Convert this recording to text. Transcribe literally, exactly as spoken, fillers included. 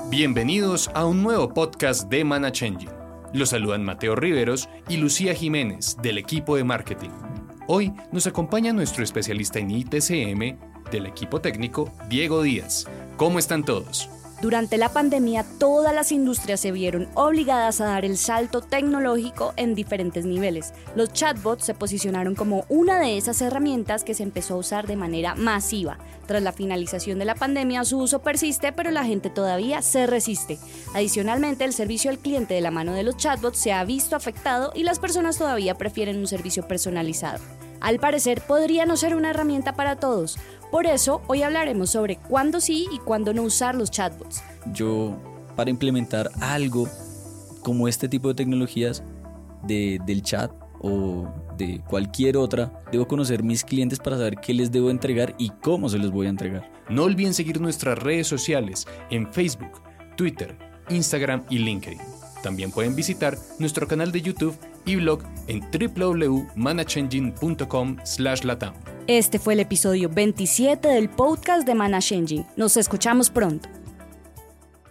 Bienvenidos a un nuevo podcast de ManaChanging. Los saludan Mateo Riveros y Lucía Jiménez del equipo de marketing. Hoy nos acompaña nuestro especialista en I T C M del equipo técnico, Diego Díaz. ¿Cómo están todos? Durante la pandemia, todas las industrias se vieron obligadas a dar el salto tecnológico en diferentes niveles. Los chatbots se posicionaron como una de esas herramientas que se empezó a usar de manera masiva. Tras la finalización de la pandemia, su uso persiste, pero la gente todavía se resiste. Adicionalmente, el servicio al cliente de la mano de los chatbots se ha visto afectado y las personas todavía prefieren un servicio personalizado. Al parecer, podría no ser una herramienta para todos. Por eso, hoy hablaremos sobre cuándo sí y cuándo no usar los chatbots. Yo, para implementar algo como este tipo de tecnologías de, del chat o de cualquier otra, debo conocer mis clientes para saber qué les debo entregar y cómo se los voy a entregar. No olviden seguir nuestras redes sociales en Facebook, Twitter, Instagram y LinkedIn. También pueden visitar nuestro canal de YouTube y blog en w w w punto manachengine punto com slash latam. Este fue el episodio veintisiete del podcast de ManaChanging. Nos escuchamos pronto.